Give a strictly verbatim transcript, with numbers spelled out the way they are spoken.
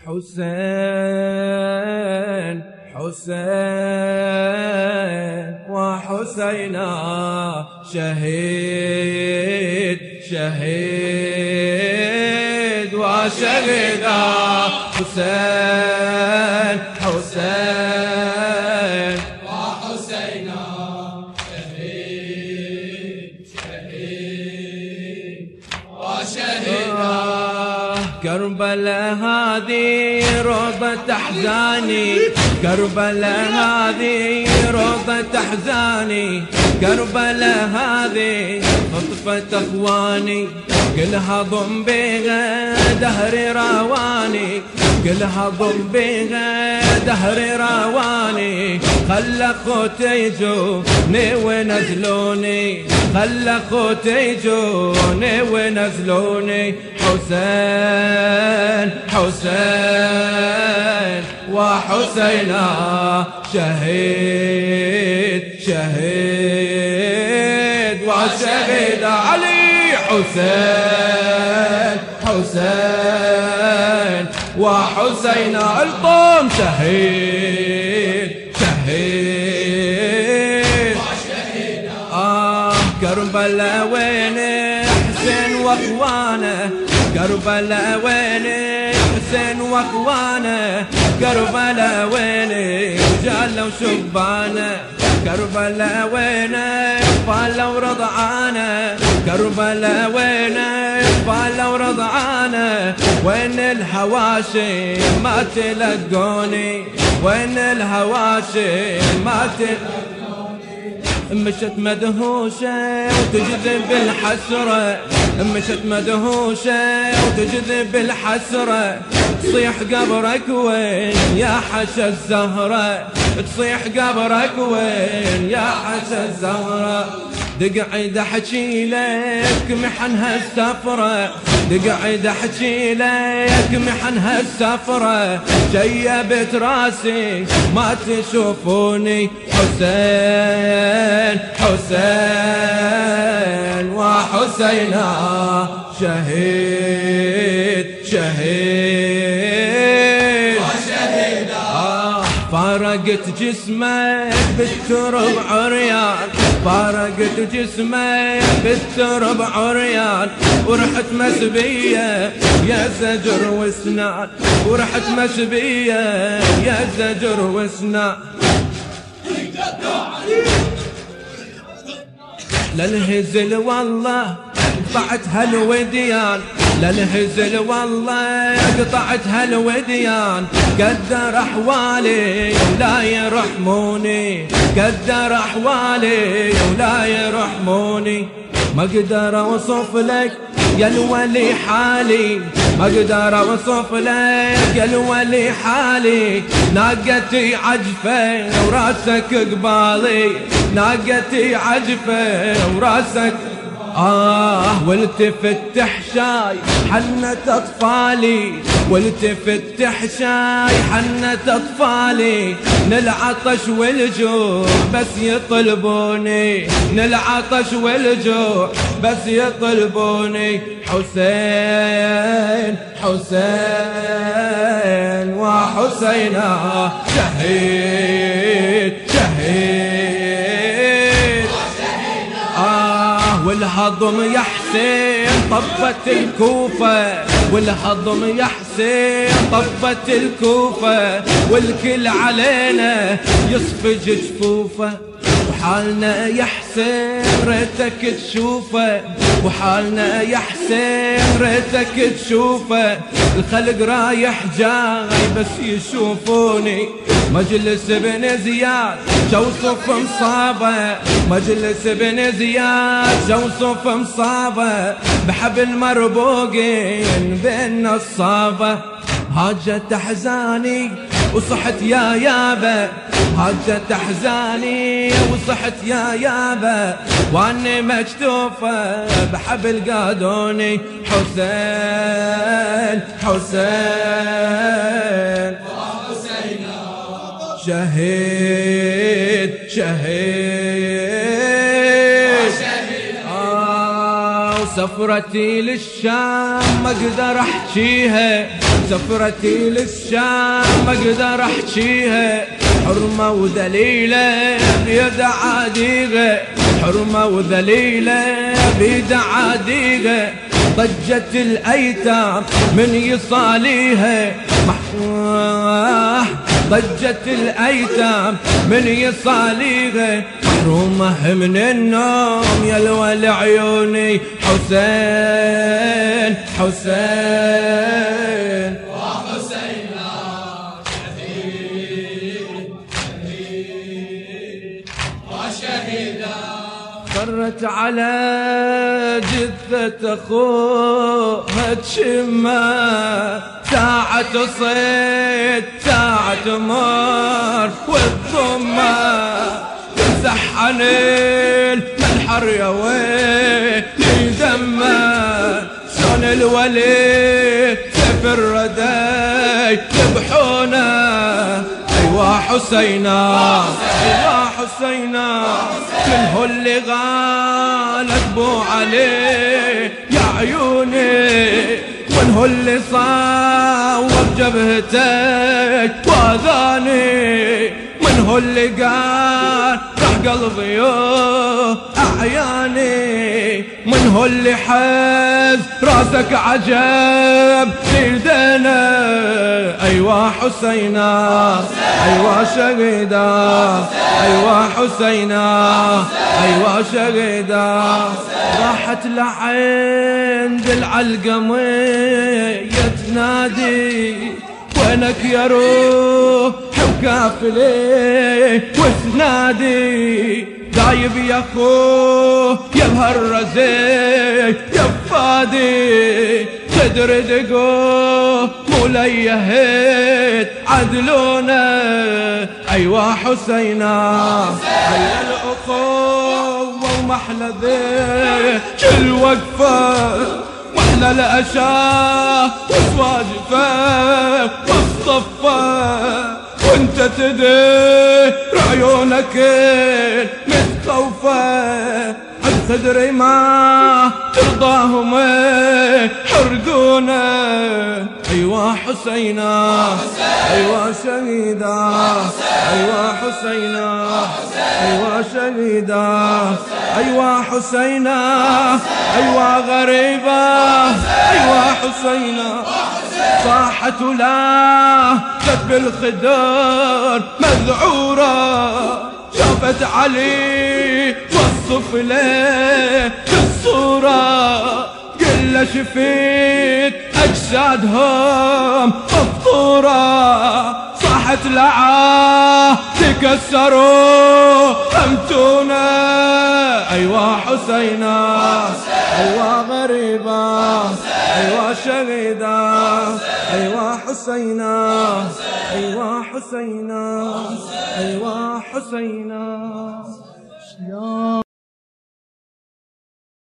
حسين حسين وحسينا شهيد شهيد وشهيدا حسين حسين وحسينا شهيد شهيد وشهيدا كربلاء هذه روضة أحزاني كربلاء هذه روضة أحزاني كربلاء هذه خطفة أخواني كلها ضم بها دهري رواني كلها ضم بها دهري رواني خلى خوتي يجوني ونزلوني خلى خوتي يجوني ونزلوني حسين حسين وحسينا شهيد شهيد وشهيد علي حسين حسين وحسينا القوم شهيد شهيد وشهيدا آه كربلاء وين حسين واخوانه كربلاء وين حسين واخوانه كربلاء وين رجاله وشبانه كربلاء وين اطفاله ورضعانه كربلاء وين اطفاله ورضعانه وين الهواشي ما تلقوني وين الهواشي ما تلقوني مشت مدهوشة وتجذب الحسرة مشت مدهوشة وتجذب الحسرة تصيح قبرك وين يا حشا الزهرة تصيح قبرك وين يا حشا الزهرة دقعد احكي لك محنها السفرة دقعد احكي لك محنها السفرة شيبت راسي ما تشوفوني حسين حسين وحسينا شهيد شهيد وشهيدا آه فارقت جسمك بالترب عريان فارقت جسمك بالترب عريان ورحت مسبية يا زجر وسنان ورحت مسبية يا زجر وسنان للهزل والله قطعت هالوديان للهزل والله قطعت هالوديان قدر احوالي ولا يرحموني قدر احوالي ولا يرحموني ما اقدر اوصف لك يا الولي حالي ما اقدر اوصف لك يا الولي حالي ناقتي عجفه وراسك قبالي ناقتي عجفه وراسك آه والتفت تحشاي حنت أطفالي والتفت تحشاي حنت أطفالي نلعطش والجوع بس يطلبوني نلعطش والجوع بس يطلبوني حسين حسين وحسينا شهيد شهيد آه والهضم يا حسين طبت الكوفة والهضم يا حسين طبت الكوفة والكل علينا يصفج جفوفه وحالنا يا حسين ريتك تشوفه وحالنا يا حسين ريتك تشوفه الخلق رايح جاي بس يشوفوني مجلس بن زياد جوصف مصابه مجلس بن زياد جوصف مصابه بحبل مربوقين بين الصابه هاجت احزاني وصحت يا يابا هاجت احزاني وصحت يا يابا واني مكتوفه بحبل قادوني حسين حسين شهيد شهيد آه سفرتي للشام ما اقدر احكيها سفرتي للشام ما اقدر احكيها، حرمة وذليلة بيد عاديغة، حرمة وذليلة بيد عاديغة. ضجت الايتام من يصاليها، ضجت الايتام من يصاليها، محرومة من النوم يا الول عيوني. حسين حسين وحسينا شهيد شهيد وشهيدا. صرت على جثة اخوها تشمه، ساعة صيد ساعة مر والضمة، تمسح عن المنحر يا ويلي دمه. شلون الولي سيف الردى يذبحونه، ايوا حسينا ايوا حسينا. من هو اللي غالبوا عليه يا عيوني، من هو اللي صاوب جبهتك واذاني، من هو اللي قال راح قلبي يوه اعياني، من هو اللي حز راسك عجب ليدنا. ايوا حسينا ايوا شهيدا، ايوا حسينا ايوا شهيدا. راحت لعند العلقمية تنادي، وينك يا روح وكافلي وتنادي، دايب يا اخوه يا بهالرزي يا بفادي، صدر دقوه مليهت عدلونا. ايوا حسينا ايوا الاخوه ومحلى ذي كل وقفه، محلى الاشاه وسواجفه والصفه، وانت تدير عيونك متخوفه، عن صدري ما ترضاهم حرقونا. ايوا حسينا ايوا شهيدا، ايوا حسينا ايوا شهيدا، ايوا حسينا ايوا غريبه، ايوا حسينا. صاحت ولا قد بالخدر مذعوره، شافت علي وصف له بالصوره، قل شفيت اجسادهم مفطوره، صاحت لعاه تكسروا امتونا. ايوا حسينا ايوا غريبه، ايوا شهيدا، ايوا حسينا ايوا حسينا ايوا حسينا.